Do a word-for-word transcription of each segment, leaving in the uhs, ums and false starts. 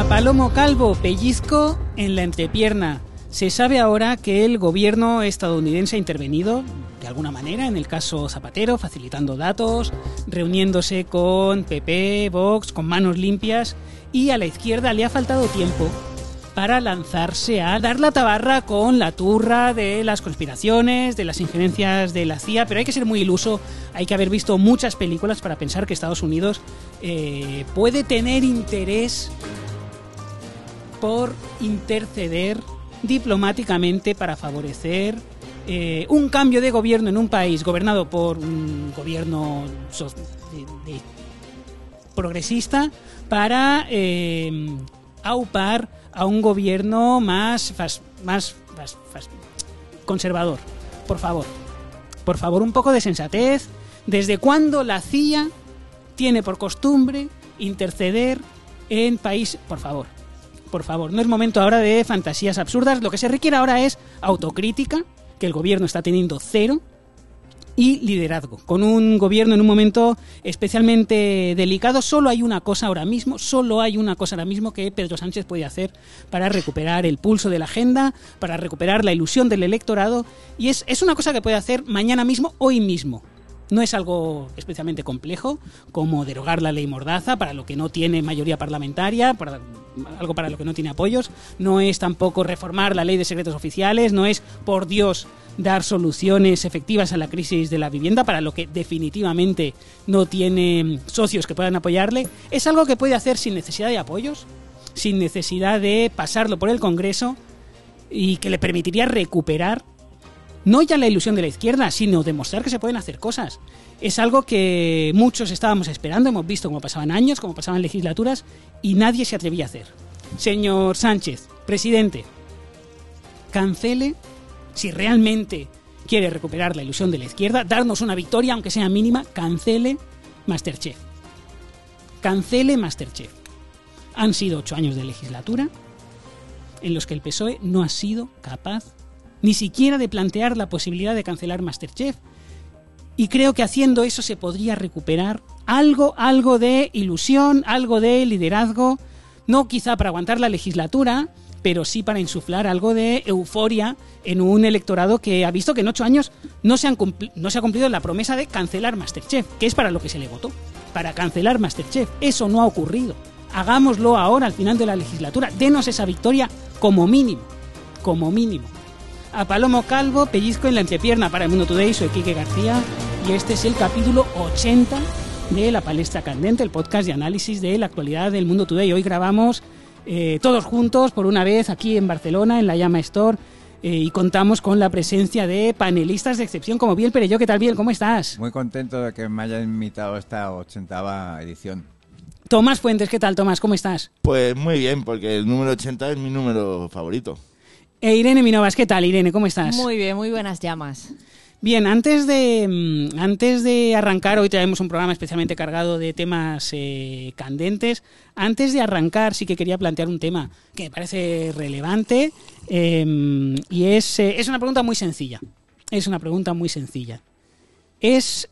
Palomo Calvo, pellizco en la entrepierna. Se sabe ahora que el gobierno estadounidense ha intervenido de alguna manera en el caso Zapatero, facilitando datos, reuniéndose con P P, Vox, con manos limpias, y a la izquierda le ha faltado tiempo para lanzarse a dar la tabarra con la turra de las conspiraciones, de las injerencias de la C I A, pero hay que ser muy iluso, hay que haber visto muchas películas para pensar que Estados Unidos eh, puede tener interés por interceder diplomáticamente para favorecer eh, un cambio de gobierno en un país gobernado por un gobierno so- de, de progresista para eh, aupar a un gobierno más, fas, más fas, fas, conservador. Por favor, por favor, un poco de sensatez. ¿Desde cuándo la C I A tiene por costumbre interceder en país? Por favor, por favor, no es momento ahora de fantasías absurdas. Lo que se requiere ahora es autocrítica, que el gobierno está teniendo cero, y liderazgo. Con un gobierno en un momento especialmente delicado, solo hay una cosa ahora mismo, solo hay una cosa ahora mismo que Pedro Sánchez puede hacer para recuperar el pulso de la agenda, para recuperar la ilusión del electorado, y es, es una cosa que puede hacer mañana mismo, hoy mismo. No es algo especialmente complejo, como derogar la ley Mordaza, para lo que no tiene mayoría parlamentaria, para algo para lo que no tiene apoyos. No es tampoco reformar la ley de secretos oficiales, no es, por Dios, dar soluciones efectivas a la crisis de la vivienda, para lo que definitivamente no tiene socios que puedan apoyarle. Es algo que puede hacer sin necesidad de apoyos, sin necesidad de pasarlo por el Congreso, y que le permitiría recuperar no ya la ilusión de la izquierda, sino demostrar que se pueden hacer cosas. Es algo que muchos estábamos esperando, hemos visto cómo pasaban años, cómo pasaban legislaturas, y nadie se atrevía a hacer. Señor Sánchez, presidente, cancele, si realmente quiere recuperar la ilusión de la izquierda, darnos una victoria, aunque sea mínima, cancele MasterChef. Cancele MasterChef. Han sido ocho años de legislatura en los que el P S O E no ha sido capaz ni siquiera de plantear la posibilidad de cancelar MasterChef, y creo que haciendo eso se podría recuperar algo, algo de ilusión, algo de liderazgo, no quizá para aguantar la legislatura, pero sí para insuflar algo de euforia en un electorado que ha visto que en ocho años no se, han cumpli- no se ha cumplido la promesa de cancelar MasterChef, que es para lo que se le votó, para cancelar MasterChef. Eso no ha ocurrido. Hagámoslo ahora, al final de la legislatura. Denos esa victoria como mínimo, como mínimo. A Palomo Calvo, pellizco en la entrepierna. Para el Mundo Today, soy Quique García y este es el capítulo ochenta de La Palestra Candente, el podcast de análisis de la actualidad del Mundo Today. Hoy grabamos eh, todos juntos por una vez aquí en Barcelona, en la Llama Store, eh, y contamos con la presencia de panelistas de excepción como Biel Perelló. ¿Qué tal, Biel? ¿Cómo estás? Muy contento de que me hayan invitado a esta ochentava edición. Tomás Fuentes, ¿qué tal, Tomás? ¿Cómo estás? Pues muy bien, porque el número ochenta es mi número favorito. E Irene Minovas, ¿qué tal, Irene? ¿Cómo estás? Muy bien, muy buenas llamas. Bien, antes de, antes de arrancar, hoy traemos un programa especialmente cargado de temas eh, candentes. Antes de arrancar, sí que quería plantear un tema que me parece relevante, eh, y es, eh, es una pregunta muy sencilla. Es una pregunta muy sencilla. ¿Es,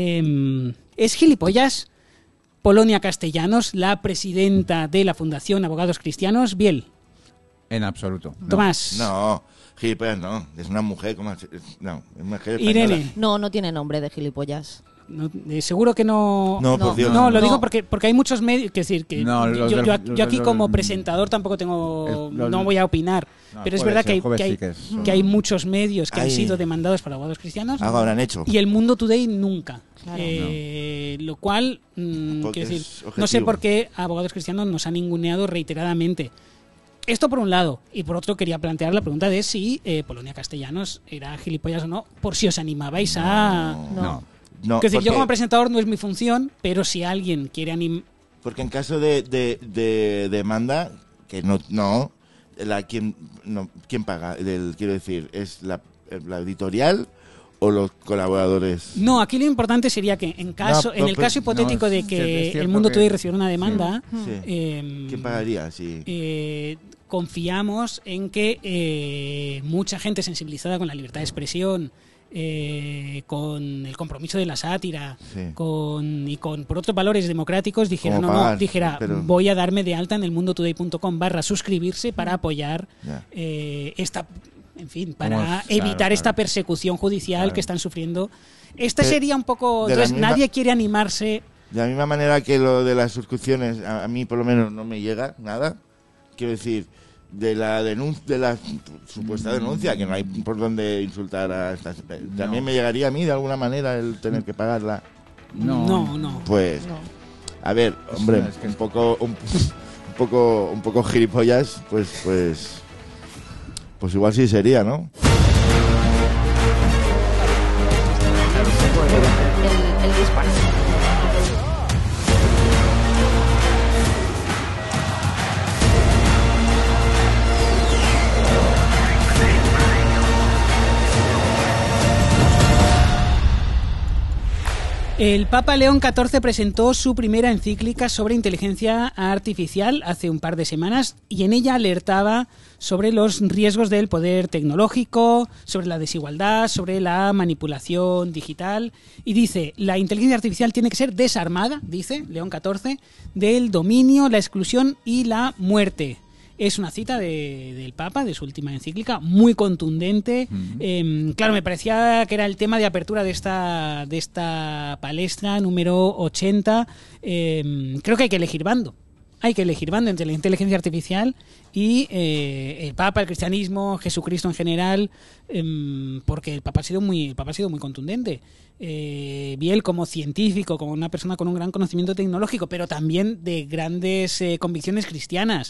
eh, ¿es gilipollas Polonia Castellanos, la presidenta de la Fundación Abogados Cristianos? Biel. En absoluto. No. Tomás. No, gilipollas no, es una mujer como... No, es una mujer española. Irene. No, no tiene nombre de gilipollas. No, eh, seguro que no. No, por Dios. No, lo No. digo porque porque hay muchos medios, que decir que No, yo, los yo, del- yo los aquí del- como presentador tampoco tengo, El- los- no voy a opinar, No, pero es jueves, verdad que el hay, jueves que, hay, sí que es- que hay muchos medios que han Ay. sido demandados por abogados cristianos, Algo habrán hecho. y el Mundo Today nunca. Claro. Eh, lo cual, mm, Porque quiero es decir, objetivo. no sé por qué abogados cristianos nos han ninguneado reiteradamente. Esto por un lado, y por otro quería plantear la pregunta de si eh, Polonia Castellanos era gilipollas o no, por si os animabais a... No. No. No, Es decir, yo porque- como presentador no es mi función, pero si alguien quiere animar... Porque en caso de, de, de demanda, que no, no, la quien, no, ¿quién paga? El, quiero decir, ¿es la, la editorial o los colaboradores? No, aquí lo importante sería que en caso, No, en el pero- caso hipotético no, de es- que es cierto el Mundo que- Today recibiera una demanda, Sí. eh, ¿Quién pagaría? Sí. eh, confiamos en que eh, mucha gente sensibilizada con la libertad de expresión eh, con el compromiso de la sátira, Sí. con y con por otros valores democráticos, dijera, Como no, pagar, no, dijera, pero- voy a darme de alta en el mundotoday.com barra suscribirse para apoyar Ya. eh, esta, en fin, para Como- evitar claro, esta claro. persecución judicial Claro. que están sufriendo. Esta De- sería un poco, de la entonces misma- nadie quiere animarse. De la misma manera que lo de las suscripciones, a, a mí por lo menos no me llega nada. Quiero decir, de la denuncia, de la supuesta denuncia, que no hay por dónde insultar a estas. También me llegaría a mí de alguna manera el tener que pagarla. No, No, no. Pues, No. a ver, hombre, Es que- un poco, un, un poco, un poco gilipollas, pues, pues, pues igual sí sería, ¿no? El, el disparo. El Papa León catorce presentó su primera encíclica sobre inteligencia artificial hace un par de semanas y en ella alertaba sobre los riesgos del poder tecnológico, sobre la desigualdad, sobre la manipulación digital y dice, la inteligencia artificial tiene que ser desarmada, dice León catorce, del dominio, la exclusión y la muerte. Es una cita de- del Papa, de su última encíclica, muy contundente. Eh, claro, me parecía que era el tema de apertura de esta, de esta palestra número ochenta. Eh, creo que hay que elegir bando. Hay que elegir bando entre la inteligencia artificial y eh, el Papa, el cristianismo, Jesucristo en general, eh, porque el Papa ha sido muy, el Papa ha sido muy contundente. Eh, Biel como científico, como una persona con un gran conocimiento tecnológico, pero también de grandes eh, convicciones cristianas.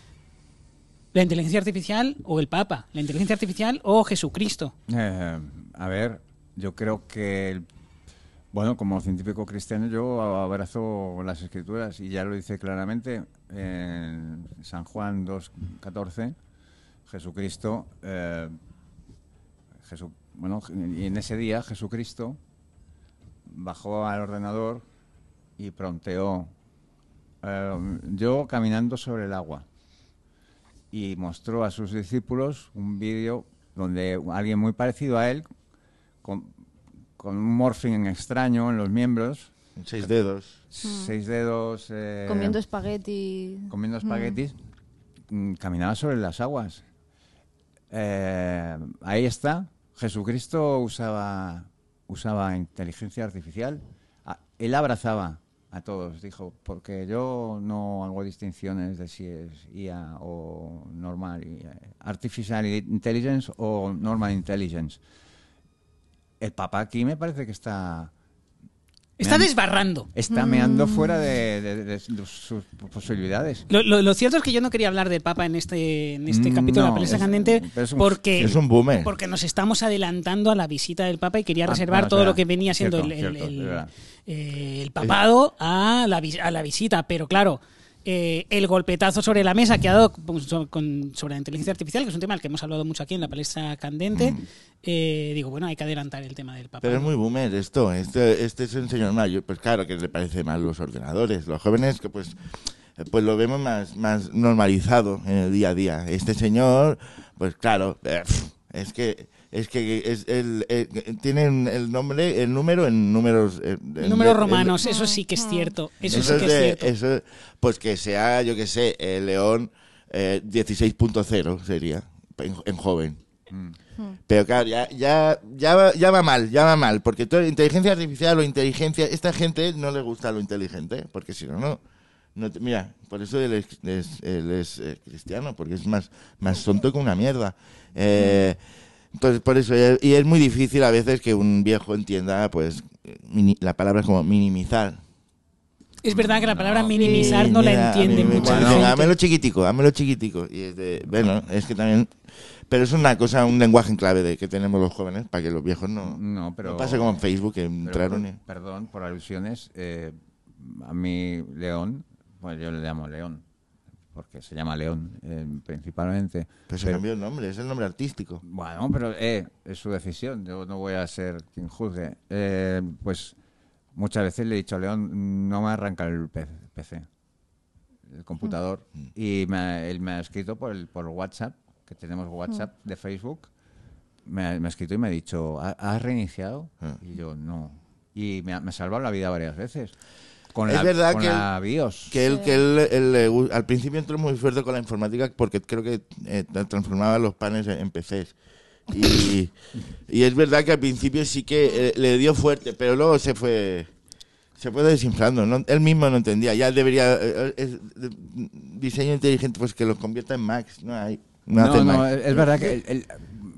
¿La inteligencia artificial o el Papa? ¿La inteligencia artificial o Jesucristo? Eh, a ver, yo creo que, el- bueno, como científico cristiano yo abrazo las escrituras y ya lo dice claramente en San Juan dos catorce, Jesucristo, eh, Jesu- bueno, y en ese día Jesucristo bajó al ordenador y pronteó, eh, yo caminando sobre el agua. Y mostró a sus discípulos un vídeo donde alguien muy parecido a él, con, con un morphing extraño en los miembros, Seis dedos. seis dedos, eh, Comiendo espagueti. comiendo espaguetis, mm, caminaba sobre las aguas. Eh, ahí está. Jesucristo usaba, usaba inteligencia artificial. Ah, él abrazaba a todos, dijo, porque yo no hago distinciones de si es I A o normal, I A, Artificial Intelligence o Normal Intelligence. El Papa aquí me parece que está... Está meando- desbarrando. Está meando fuera de, de- de- de sus posibilidades. Lo, lo- lo cierto es que yo no quería hablar del Papa en este, en este Mm, capítulo de no, la Palestra es- Candente pero es un- porque, Es un boomer. porque nos estamos adelantando a la visita del Papa y quería Ah, reservar bueno, es todo verdad. lo que venía siendo Cierto, el, el- cierto, el- es verdad. eh, el papado a la, vis- a la visita. Pero claro, eh, el golpetazo sobre la mesa que ha dado pues, so- con- sobre la inteligencia artificial, que es un tema del que hemos hablado mucho aquí en la Palestra Candente, eh, digo, bueno, hay que adelantar el tema del Papa. Pero es muy boomer esto. Este, este es un señor mayor. Pues claro que le parece mal los ordenadores. Los jóvenes que pues pues lo vemos más, más normalizado en el día a día. Este señor, pues claro, eh, es que es que es el, eh, tienen el nombre, el número en números eh, en- Números en- romanos, eso sí que es cierto. Eso, Eso sí es que es de- cierto. eso- pues que sea, yo que sé, el León eh, dieciséis punto cero sería en, en joven. Pero claro, ya, ya, ya, va, ya va mal, ya va mal, porque toda inteligencia artificial o inteligencia, esta gente no le gusta lo inteligente, porque si no, no. no te- mira, por eso él es, es- él es, eh, cristiano, porque es más, más tonto que una mierda. Eh, entonces, por eso, eh, y es muy difícil a veces que un viejo entienda, pues, mini- la palabra es como minimizar. Es verdad que la palabra minimizar Sí, no la mira, entiende a mí me- mucha bueno, gente. Hámelo chiquitico, hámelo chiquitico. Y es de, bueno, es que también... Pero es una cosa, un lenguaje en clave de que tenemos los jóvenes para que los viejos no... No, pero... no pase como en Facebook, que pero, entraron y... Perdón por alusiones. eh, a mí, León, pues yo le llamo León, porque se llama León, eh, principalmente. Pero se Pero- cambió el nombre, es el nombre artístico. Bueno, pero eh, es su decisión, yo no voy a ser quien juzgue. Eh, pues muchas veces le he dicho a León, no me arranca el P C, el computador, y me ha- él me ha escrito por, el, por WhatsApp, que tenemos WhatsApp de Facebook, me ha, me ha escrito y me ha dicho, "¿Ha- ¿has reiniciado?" Ah. Y yo, no. Y me ha, me ha salvado la vida varias veces. Con Es la, verdad con que la BIOS. Que él, que él, él le gu- al principio entró muy fuerte con la informática porque creo que eh, transformaba los panes en, en P Cs. Y, y es verdad que al principio sí que eh, le dio fuerte, pero luego se fue se fue desinflando. ¿no? Él mismo no entendía. Ya debería... eh, es, de- diseño inteligente, pues que los convierta en Macs. No, hay, no, No, hace no, Macs. es verdad que él- él-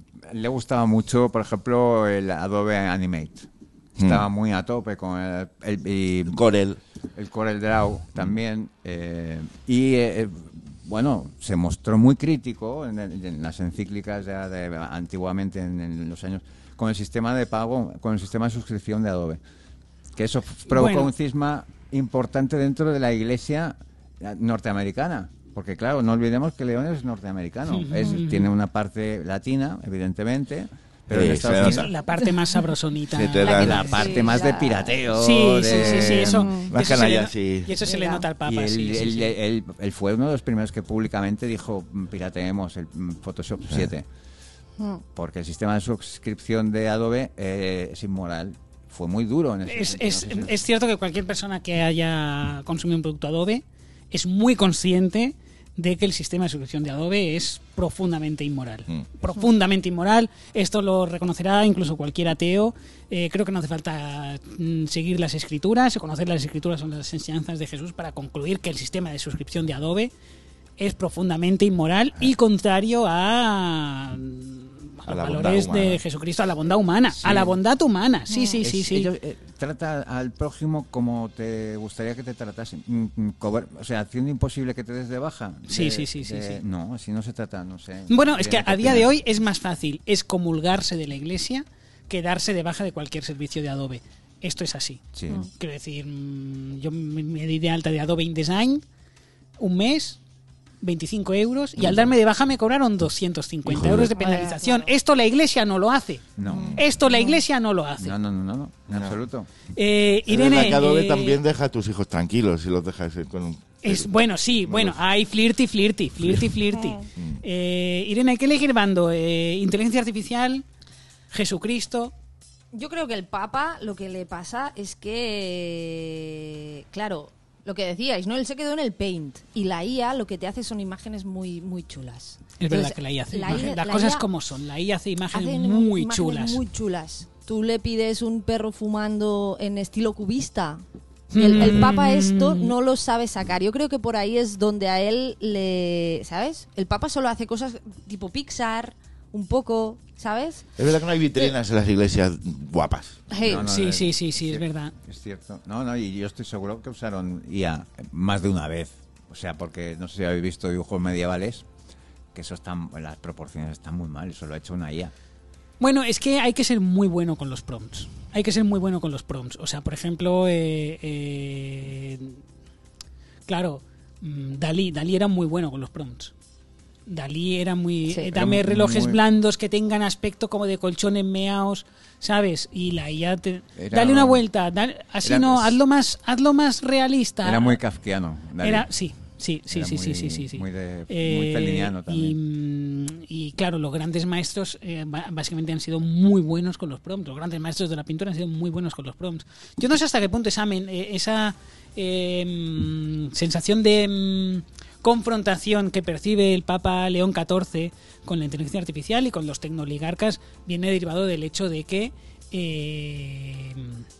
le gustaba mucho, por ejemplo, el Adobe Animate. Estaba Mm. muy a tope con el, el- y Corel. el Corel Draw también. eh, y eh, bueno, se mostró muy crítico en, el- en las encíclicas ya de, antiguamente, en, en los años, con el sistema de pago, con el sistema de suscripción de Adobe. Que eso f- provocó Bueno. un cisma importante dentro de la iglesia norteamericana. Porque claro, no olvidemos que León es norteamericano. Es, tiene una parte latina, evidentemente, pero Sí, en se Estados nota. Es Unidos la parte más sabrosonita. Se te La da- que- la Sí, parte más de la- pirateo. Sí, sí, de- sí, sí, eso, Más eso se canalla, le, no- sí. y eso se le Mira. nota al Y Papa, él, sí, sí, él- sí. él- él fue uno de los primeros que públicamente dijo, "Mm, pirateemos el mm, Photoshop siete, Mm. porque el sistema de suscripción de Adobe eh, es inmoral." Fue muy duro en ese Es, sentido. es, No sé si- es cierto que cualquier persona que haya consumido un producto Adobe es muy consciente de que el sistema de suscripción de Adobe es profundamente inmoral. Mm. Profundamente inmoral. Esto lo reconocerá incluso cualquier ateo. Eh, creo que no hace falta mm, seguir las escrituras. Conocer las escrituras son las enseñanzas de Jesús para concluir que el sistema de suscripción de Adobe es profundamente inmoral y contrario a, a A los la bondad valores humana. de Jesucristo, a la bondad humana, Sí. a la bondad humana. Sí, sí, Es- sí, sí. ellos, eh, trata al prójimo como te gustaría que te tratasen. Mm, mm, cober- o sea, haciendo imposible que te des de baja. Sí, De- sí, sí, sí, de- sí. No, así no se trata, no sé. Bueno, es que Irene, ¿qué a día de opinas? hoy es más fácil excomulgarse de la iglesia que darse de baja de cualquier servicio de Adobe. Esto es así. Sí. Quiero decir, mm, yo me me di de alta de Adobe InDesign un mes, veinticinco euros, y al darme de baja me cobraron doscientos cincuenta Hijo de- euros de penalización. Esto la iglesia no lo hace. No. Esto la iglesia no lo hace. No, no, no, no, no, en No. absoluto. Eh, Es verdad Irene, que Adobe eh, también deja a tus hijos tranquilos si los dejas ir con un... es, bueno, sí, bueno, los- hay flirty, flirty, flirty, flirty. Eh, Irene, ¿hay que elegir bando? Eh, ¿Inteligencia artificial? ¿Jesucristo? Yo creo que el Papa lo que le pasa es que, claro, lo que decíais, ¿no? Él se quedó en el Paint y la I A lo que te hace son imágenes muy muy chulas. Es verdad Entonces, que la I A hace la imágenes. I A Las la cosas I A como son. La I A hace imágenes hace muy imágenes chulas. muy chulas. Tú le pides un perro fumando en estilo cubista. Y el, el Papa esto no lo sabe sacar. Yo creo que por ahí es donde a él le... ¿Sabes? El Papa solo hace cosas tipo Pixar, un poco, ¿sabes? Es verdad que no hay vitrinas en las iglesias guapas. Hey, No, no, Sí, eh, sí, sí, sí, es verdad. Es cierto. No, no, y yo estoy seguro que usaron I A más de una vez. O sea, porque no sé si habéis visto dibujos medievales, que eso están, las proporciones están muy mal, eso lo ha hecho una I A. Bueno, es que hay que ser muy bueno con los prompts. Hay que ser muy bueno con los prompts. O sea, por ejemplo, eh, eh, claro, mm, Dalí, Dalí era muy bueno con los prompts. Dalí era muy... Sí. eh, dame Era relojes muy- blandos que tengan aspecto como de colchones meaos, ¿sabes? Y la I A te... Era- Dale una vuelta, dale- así era- no, hazlo más, hazlo más realista. Era muy kafkiano. Dalí. Era, sí, sí, sí, Era sí, sí, muy- sí, sí, sí. muy de- Eh, muy feliniano y, también. mm, y claro, los grandes maestros eh, ba- básicamente han sido muy buenos con los prompts. Los grandes maestros de la pintura han sido muy buenos con los prompts. Yo no sé hasta qué punto esa, men- eh, esa eh, mm, sensación de mm, confrontación que percibe el Papa León catorce con la inteligencia artificial y con los tecnoligarcas viene derivado del hecho de que eh,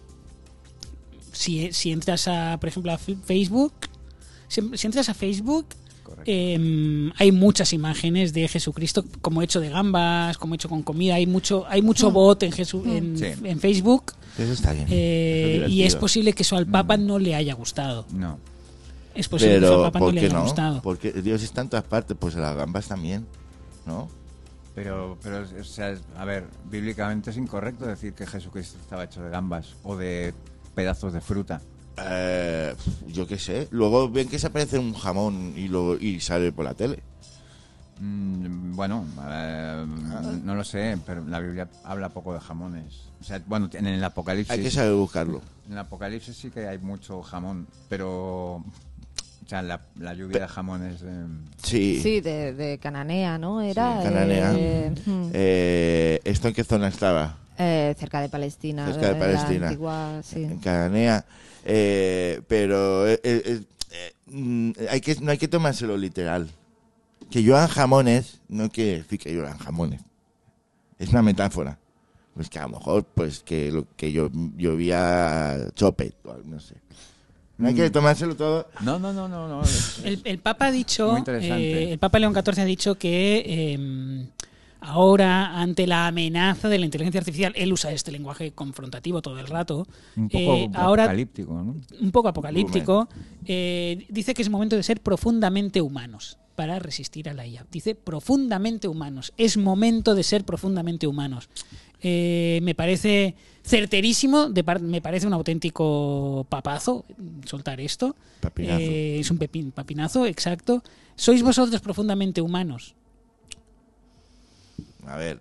si, si entras a, por ejemplo, a F- Facebook, si, si entras a Facebook, Correcto. eh, hay muchas imágenes de Jesucristo como hecho de gambas, como hecho con comida. Hay mucho, hay mucho bot en, Jesu- en, Sí. en Facebook Eso está bien. eh, Eso es y es divertido. posible que eso al Papa no le haya gustado. No. Es posible que eso al Pero, Papa no ¿por le qué haya no? gustado. Porque Dios está en todas partes, pues las gambas también, ¿no? Pero, pero o sea, a ver, bíblicamente es incorrecto decir que Jesucristo estaba hecho de gambas o de pedazos de fruta. Eh, yo qué sé. Luego ven que se aparece un jamón y, lo, y sale por la tele. Mm, bueno, eh, no lo sé, pero la Biblia habla poco de jamones. O sea, bueno, en el Apocalipsis. Hay que saber buscarlo. En el Apocalipsis sí que hay mucho jamón, pero O sea, la, la lluvia de jamones. Eh... Sí. Sí, de, de Cananea, ¿no? Era. Sí, Cananea. Eh, hmm. Eh, ¿Esto en qué zona estaba? Eh, cerca de Palestina. Cerca de la Palestina. antigua, sí. En Cananea. Eh, pero eh, eh, eh, mm, hay que, no hay que tomárselo literal. Que lluevan jamones no quiere decir que lluevan jamones. Es una metáfora. Pues que a lo mejor pues que lo que yo llovía chopet, no sé. No hay que tomárselo todo. No, no, no, no. no. El, el Papa ha dicho, Muy interesante. eh, el Papa León catorce ha dicho que eh, ahora, ante la amenaza de la inteligencia artificial, él usa este lenguaje confrontativo todo el rato. Un poco eh, ahora, apocalíptico, ¿no? Un poco apocalíptico. Eh, dice que es momento de ser profundamente humanos para resistir a la I A. Dice profundamente humanos. Es momento de ser profundamente humanos. Eh, me parece certerísimo, de par- me parece un auténtico papazo soltar esto. Papinazo. Eh, es un pepin- papinazo, exacto. ¿Sois vosotros profundamente humanos? A ver,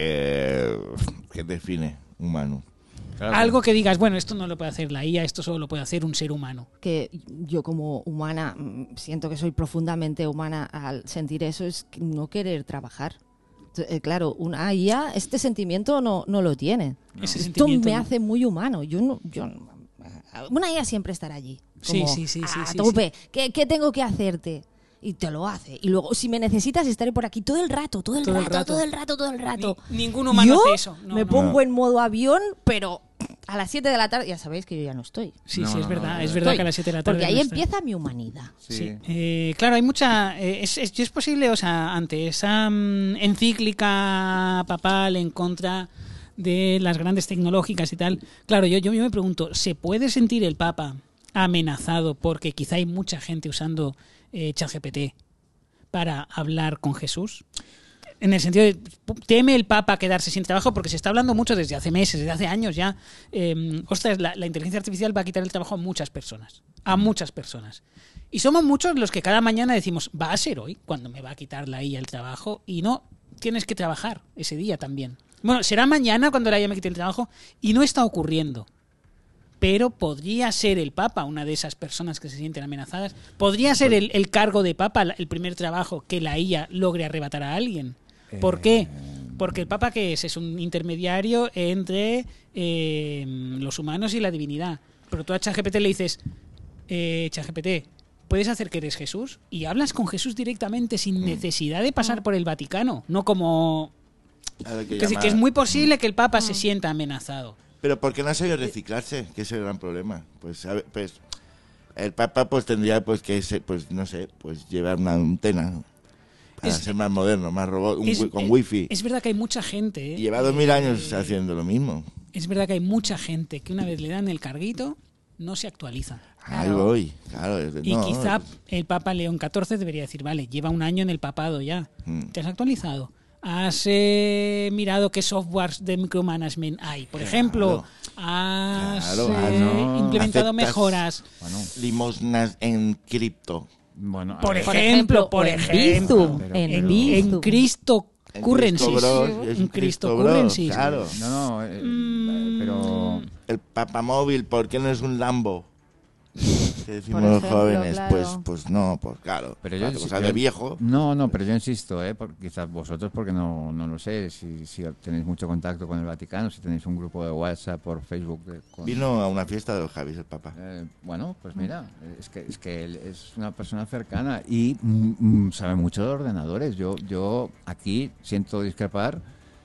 eh, ¿qué define humano? Claro, Algo que digas, bueno, esto no lo puede hacer la I A, esto solo lo puede hacer un ser humano. Que yo como humana mm, siento que soy profundamente humana al sentir eso, es que no querer trabajar. Eh, claro, una I A este sentimiento no, no lo tiene. Ese Esto sentimiento, me ¿no? hace muy humano. Yo no, yo no- una I A siempre estará allí. Sí, Como, sí, sí, sí, a sí, tope. ¿Qué, qué tengo que hacerte? Y te lo hace. Y luego, si me necesitas, estaré por aquí todo el rato, todo el, Todo el rato, rato. todo el rato, todo el rato. Ni- ningún humano yo hace eso. No, me no. pongo no. en modo avión, pero a las siete de la tarde, ya sabéis que yo ya no estoy. Sí, No, sí, es no, verdad. no, es no. verdad Estoy. que a las siete de la tarde. Porque ahí no está. empieza mi humanidad. Sí. Sí. Eh, claro, hay mucha. eh, es, es, es posible, o sea, ante esa mm, encíclica papal en contra de las grandes tecnológicas y tal. Claro, yo, yo, yo me pregunto, ¿se puede sentir el Papa amenazado porque quizá hay mucha gente usando eh, ChatGPT para hablar con Jesús? En el sentido de, ¿teme el Papa quedarse sin trabajo? Porque se está hablando mucho desde hace meses, desde hace años ya. Eh, ostras, la, la inteligencia artificial va a quitar el trabajo a muchas personas. A muchas personas. Y somos muchos los que cada mañana decimos, va a ser hoy cuando me va a quitar la I A el trabajo. Y no, tienes que trabajar ese día también. Bueno, será mañana cuando la I A me quite el trabajo. Y no está ocurriendo. Pero podría ser el Papa una de esas personas que se sienten amenazadas. Podría ser el, el cargo de Papa el primer trabajo que la I A logre arrebatar a alguien. ¿Por qué? Porque el Papa, ¿qué es? Es un intermediario entre eh, los humanos y la divinidad. Pero tú a ChatGPT le dices, eh, ChatGPT, ¿puedes hacer que eres Jesús? Y hablas con Jesús directamente sin necesidad de pasar por el Vaticano. No como... A ver, que Es decir, llama- que es muy posible que el Papa se sienta amenazado. Pero ¿por qué no ha sabido reciclarse? Que es el gran problema. Pues, sabe- pues el Papa pues tendría pues que ser, pues no sé, pues llevar una antena para Es- ser más moderno, más robot, un Es- wi- con es- wifi. Es verdad que hay mucha gente... Y lleva dos mil años haciendo lo mismo. Es verdad que hay mucha gente que una vez le dan el carguito, no se actualiza. Ahí voy, claro. es de- Y no, quizá pues, el Papa León catorce debería decir, vale, lleva un año en el papado ya. Mm. ¿Te has actualizado? ¿Has eh, mirado qué softwares de micromanagement hay? Por ejemplo, ¿has Claro, eh, ah, no. implementado Aceptas- mejoras? Bueno, limosnas en cripto. bueno, a Por ver, ejemplo, por o en ejemplo. Bizum, Pero- en pero- En, Bizum. en Cristo En Currencies. Cristo Bros, es En un Cristo Cristo Bros, Currencies. Claro. No, no, eh, Mm. pero... El papamóvil, ¿por qué no es un Lambo? Que decimos Por los ejemplo, jóvenes, claro. pues pues no, pues claro. Pero yo, cosas yo- de viejo. No, no, pero yo insisto, ¿eh? Porque quizás vosotros, porque no, no lo sé, si, si tenéis mucho contacto con el Vaticano, si tenéis un grupo de WhatsApp por Facebook. eh, con- Vino a una fiesta de los Javis, el Papa. Eh, bueno, pues mira, es que, es que él es una persona cercana y mm, mm, sabe mucho de ordenadores. Yo, yo aquí siento discrepar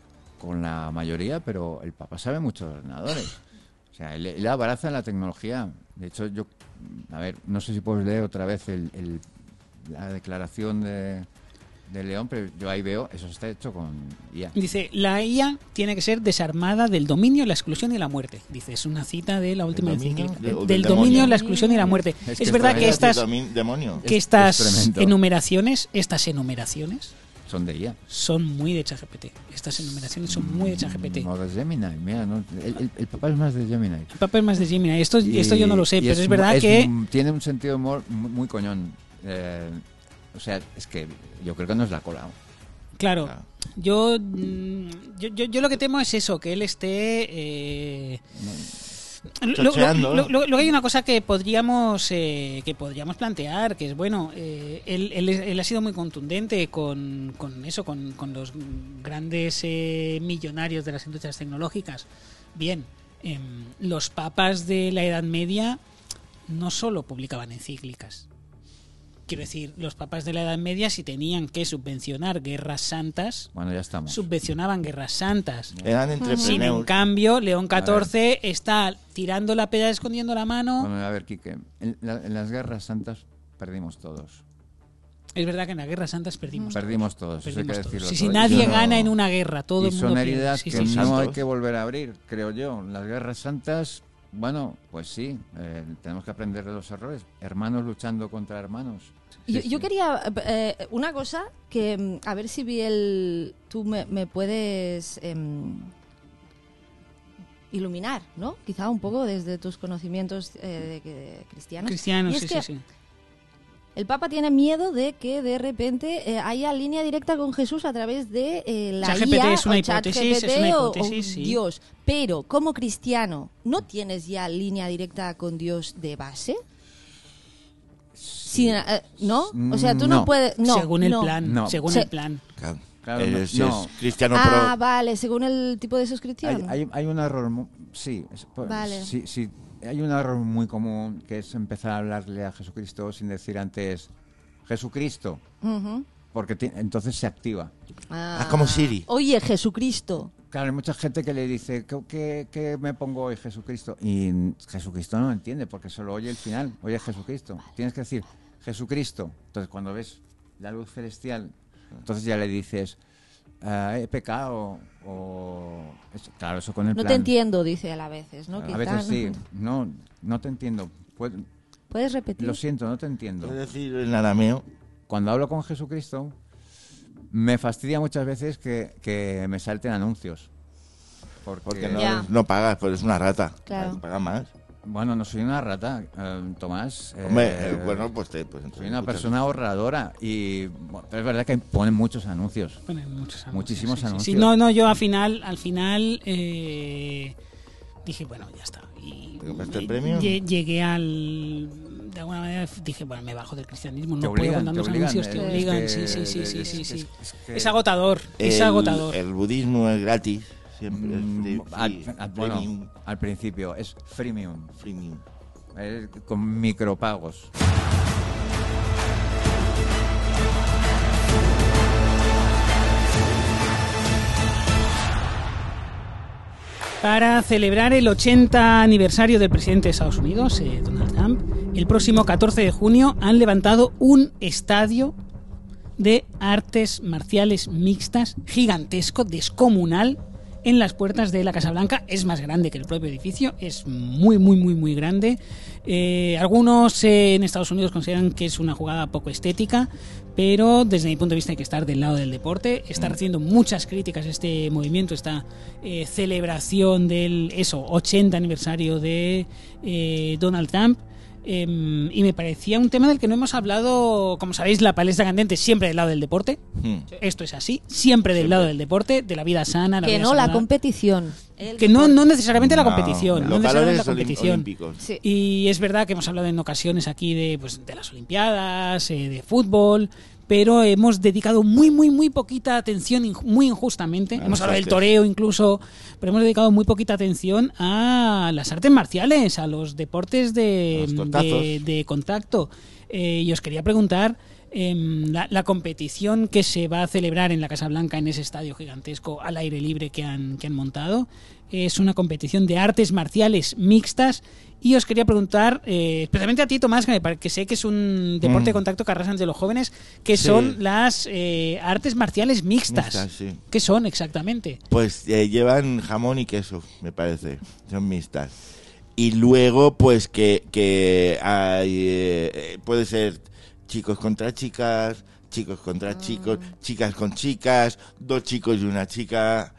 con la mayoría, pero el Papa sabe mucho de ordenadores. O sea, él, él abraza la tecnología. De hecho, yo, a ver, no sé si puedes leer otra vez el, el- la declaración de, de León, pero yo ahí veo, eso está hecho con I A. Dice, la I A tiene que ser desarmada del dominio, la exclusión y la muerte. Dice, es una cita de la última dominio? encíclica. Del- Del, del dominio, demonio. la exclusión y la muerte. Es Es, que es verdad que tremendo. estas, Domin- demonio. que Es- estas es tremendo. enumeraciones, estas enumeraciones Son de I A. son muy de ChatGPT. Estas enumeraciones son muy de ChatGPT. No, de Gemini, mira, no, el, el- el Papa es más de Gemini. El papel más de Gemini. Esto, Y- esto yo no lo sé, y pero es, mu- verdad es que... mu- tiene un sentido de humor muy, muy coñón. Eh, o sea, es que yo creo que nos la ha colado. Claro, Claro. yo, mm, yo, yo, yo lo que temo es eso, que él esté... eh, chocheando. Luego hay una cosa que podríamos eh, que podríamos plantear, que es bueno, eh, él, él, él ha sido muy contundente con, con eso, con, con los grandes eh, millonarios de las industrias tecnológicas. Bien, eh, los papas de la Edad Media no solo publicaban encíclicas. Quiero decir, los papas de la Edad Media, si tenían que subvencionar guerras santas, bueno, ya estamos. subvencionaban guerras santas. Eran entrepreneurs. Sin en cambio, León catorce está tirando la peda, escondiendo la mano. Bueno, a ver, Quique, en, la, en las guerras santas perdimos todos. Es verdad que en las guerras santas perdimos. Perdimos todos, eso hay que Perdimos todos. decirlo. Sí, sí, todo. nadie Yo gana no- en una guerra, todo y el mundo son pierde. heridas Sí, que sí, sí. no Santos. hay que volver a abrir, creo yo. Las guerras santas, bueno, pues sí, eh, tenemos que aprender de los errores. Hermanos luchando contra hermanos. Yo, Sí, yo sí. quería eh, una cosa que mm, a ver si Biel tú me, me puedes em, iluminar, ¿no? Quizá un poco desde tus conocimientos eh, de, de cristianos. Cristianos, Y es sí, que sí, sí. el Papa tiene miedo de que de repente eh, haya línea directa con Jesús a través de eh, la ChatGPT I A es una o hipótesis, es ChatGPT una o- hipótesis, o sí. Dios. Pero como cristiano, ¿no tienes ya línea directa con Dios de base? Sin, eh, ¿No? O sea, tú no, No. puedes... No, según el no. plan, No. según Se- el plan. Claro. Claro, Eh, no- si no. es cristiano Ah, pro. vale, según el tipo de esos Hay, cristianos. hay, hay un error, mu- sí, es- pues, Vale. sí, sí, hay un error muy común que es empezar a hablarle a Jesucristo sin decir antes Jesucristo, Ujú. porque ti- entonces se activa. Ah, como Siri. Oye, Jesucristo. Claro, hay mucha gente que le dice, ¿qué, qué, qué me pongo hoy, Jesucristo? Y Jesucristo no lo entiende porque solo oye el final, oye Jesucristo. Tienes que decir Jesucristo. Entonces, cuando ves la luz celestial, entonces ya le dices, ah, he pecado o... Eso, claro, eso con el No plan. te entiendo, dice él a veces, ¿no? A Quizá, veces sí. ¿no? No, no te entiendo. Puedo- ¿Puedes repetir? Lo siento, no te entiendo. Es decir, en arameo. Cuando hablo con Jesucristo, me fastidia muchas veces que, que me salten anuncios. Porque, Porque no, Ya. no pagas, pues es una rata. Claro. Paga más. bueno, no soy una rata, eh, Tomás. eh, Hombre, eh, bueno, pues te. Pues, soy una escuchas. persona ahorradora y bueno, pero es verdad que ponen muchos anuncios. Ponen muchos anuncios, Muchísimos sí, sí, anuncios. sí. No, no, yo al final, al final eh, dije, bueno, ya está. Y ¿Te compraste el lle- premio? lle- llegué al... De alguna manera dije, bueno, me bajo del cristianismo, Te no obligan, puedo con te tantos obligan, anuncios, te es obligan. que- Sí, sí, sí, sí, es- sí, es- sí. es que- Es agotador, es El- agotador. El budismo es gratis. Siempre es Mm, free- al, free- al- bueno, premium, al principio es freemium, freemium. eh, con micropagos. Para celebrar el ochenta aniversario del presidente de Estados Unidos, eh, Donald Trump, el próximo catorce de junio han levantado un estadio de artes marciales mixtas gigantesco, descomunal, en las puertas de la Casa Blanca. Es más grande que el propio edificio, es muy, muy, muy, muy grande. Eh, algunos eh, en Estados Unidos consideran que es una jugada poco estética, pero desde mi punto de vista hay que estar del lado del deporte. Está recibiendo muchas críticas este movimiento, esta eh, celebración del eso ochenta aniversario de eh, Donald Trump. Eh, y me parecía un tema del que no hemos hablado. Como sabéis, la palestra candente siempre del lado del deporte. Hmm. Esto es así, siempre del Siempre. lado del deporte, de la vida sana. La Que vida no, la saludable. competición. El Que no, deporte. no necesariamente la No, competición. No Los necesariamente la valores olim- competición. olímpicos. Sí. Y es verdad que hemos hablado en ocasiones aquí de, pues, de las Olimpiadas, eh, de fútbol, pero hemos dedicado muy, muy, muy poquita atención, inj- muy injustamente. A hemos los hablado del artes. toreo incluso, pero hemos dedicado muy poquita atención a las artes marciales, a los deportes de, A los tortazos. de, de contacto. Eh, y os quería preguntar, em, la, la competición que se va a celebrar en la Casa Blanca, en ese estadio gigantesco al aire libre que han, que han montado, es una competición de artes marciales mixtas. Y os quería preguntar, eh, especialmente a ti, Tomás, que, me pare- que sé que es un deporte Mm. de contacto que arrasa entre los jóvenes, que Sí. son las eh, artes marciales mixtas. Mixtas, sí. ¿Qué son exactamente? Pues eh, llevan jamón y queso, me parece. Son mixtas. Y luego, pues que, que hay, eh, eh, puede ser chicos contra chicas, chicos contra chicos, chicas con chicas, dos chicos y una chica,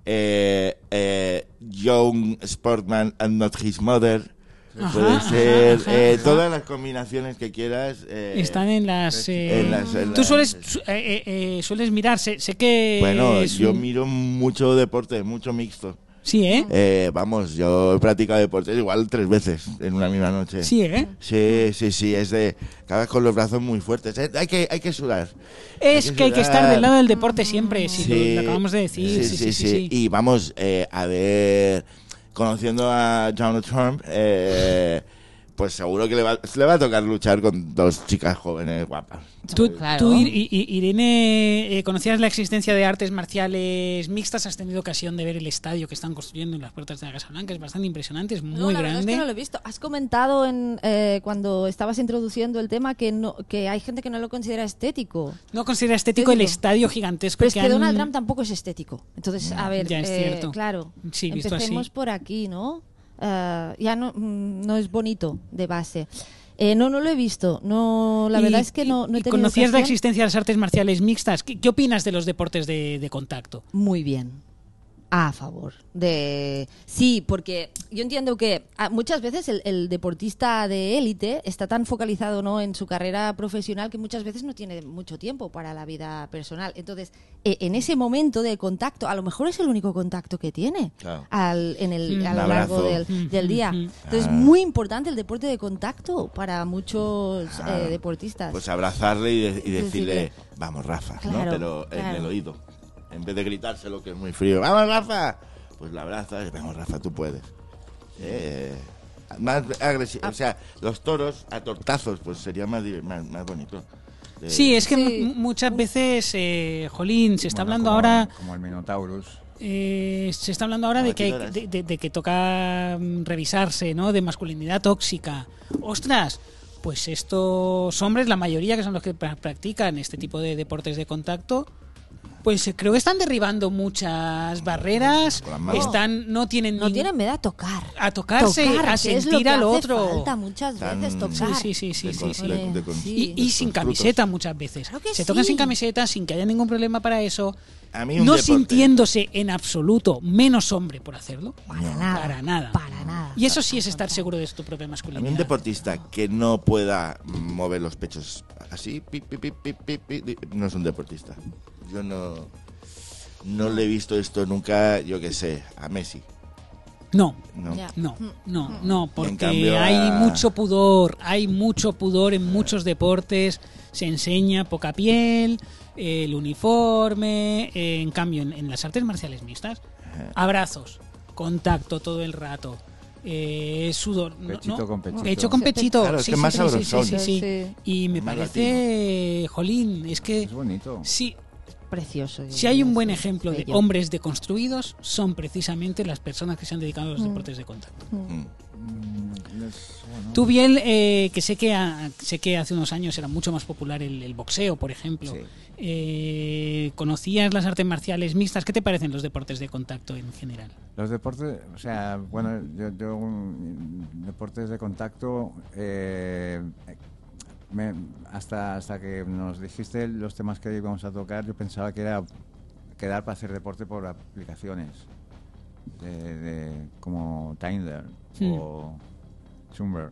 eh, eh, young sportman and not his mother. Ajá, puede ajá, ser ajá, eh, ajá. todas las combinaciones que quieras. eh, Están en las... eh, en las- en Tú las- sueles, su- eh, eh, eh, sueles mirar, sé, sé que... Bueno, es yo un- miro mucho deporte, mucho mixto. Sí, ¿eh? Eh, vamos, yo he practicado deportes igual tres veces en una misma noche. Sí, ¿eh? Sí, sí, sí, es de... Acabas con los brazos muy fuertes. ¿eh? Hay que, hay que sudar. Es que hay que estar del lado del deporte siempre, si Sí, lo, lo acabamos de decir. Sí, sí, sí. sí. Y vamos, eh, a ver, conociendo a Donald Trump, eh, pues seguro que le va, le va a tocar luchar con dos chicas jóvenes guapas. Tú, Claro. tú, I- I- Irene, eh, ¿conocías la existencia de artes marciales mixtas? ¿Has tenido ocasión de ver el estadio que están construyendo en las puertas de la Casa Blanca? Es bastante impresionante, es muy No, la verdad grande. es que no lo he visto. Has comentado en, eh, cuando estabas introduciendo el tema que no, que hay gente que no lo considera estético. No considera estético el Estético. estadio gigantesco Pero es que que han- Donald Trump tampoco es estético. Entonces, a ver, Ya es eh, cierto. claro, Sí, visto empecemos así. por aquí, ¿no? Eh, ya no, mm, no es bonito de base. Eh, no, no lo he visto. No, la Y- verdad es que no, no he y tenido ¿Conocías la ocasión. existencia de las artes marciales mixtas? ¿Qué, qué opinas de los deportes de, de contacto? Muy bien. A favor de... Sí, porque yo entiendo que ah, muchas veces el, el deportista de élite está tan focalizado, ¿no?, en su carrera profesional que muchas veces no tiene mucho tiempo para la vida personal. Entonces, eh, en ese momento de contacto, a lo mejor es el único contacto que tiene Claro. al, en el, Mm. a Un lo largo abrazo. del, del día. Mm. Entonces, es Ah. muy importante el deporte de contacto para muchos Ah, eh, deportistas. Pues abrazarle y, de- y decirle, Decirle, vamos, Rafa, ¿no? claro, Pero en claro. el oído. En vez de gritárselo, que es muy frío, ¡vamos, Rafa! Pues la abrazas y, vamos, Rafa, tú puedes. Eh, más agresivo. O sea, los toros a tortazos, pues sería más, di- más, más bonito. De- Sí, es que Sí. m- muchas veces, eh, Jolín, se está Bueno, hablando como- ahora... Como el Minotaurus. Eh, se está hablando ahora Como de que, tijeras. de, de- de que toca mm, revisarse, ¿no? De masculinidad tóxica. ¡Ostras! Pues estos hombres, la mayoría que son los que pra- practican este tipo de deportes de contacto, pues eh, creo que están derribando muchas barreras. Con las manos. Están, no tienen No ni- tienen miedo a tocar. a tocarse, Tocar, a que es lo sentir que al hace otro. falta muchas Tan- veces tocar. Sí, sí, sí, de sí, con- sí, sí. de- de con- Y, y sin con camiseta frutos. muchas veces. Claro que Se tocan sí. sin camiseta, sin que haya ningún problema para eso. A mí un No deporte- sintiéndose en absoluto menos hombre por hacerlo. Para nada. Para nada. Para nada. Y eso sí es estar seguro de tu propia A mí masculinidad. un deportista que no pueda mover los pechos así, pi, pi, pi, pi, pi, pi, no es un deportista. Yo no, no le he visto esto nunca, yo qué sé, a Messi. No, No. Ya. no, no, no, porque cambio, hay a- mucho pudor, hay mucho pudor en muchos deportes, se enseña poca piel, eh, el uniforme, eh, en cambio en, en las artes marciales mixtas, abrazos, contacto todo el rato, eh, sudor, no- Pechito no, con pechito. hecho con pechito, Claro, es sí, que sí, más sí, sí, sabrosón. sí, sí, sí. Sí. Y me Más parece, jolín, es que Es bonito. sí. Precioso. yo Si hay un diría, buen sí. ejemplo de Bello. hombres deconstruidos, son precisamente las personas que se han dedicado a los deportes de contacto. Mm. Mm, es- bueno, Tú, Biel, eh, que sé que, a- sé que hace unos años era mucho más popular el, el boxeo, por ejemplo. Sí. Eh, ¿Conocías las artes marciales mixtas? ¿Qué te parecen los deportes de contacto en general? Los deportes, o sea, bueno, yo, yo mm, deportes de contacto, eh, me- hasta, hasta que nos dijiste los temas que íbamos a tocar, yo pensaba que era quedar para hacer deporte por aplicaciones, de, de- como Tinder Hmm. o Zumber.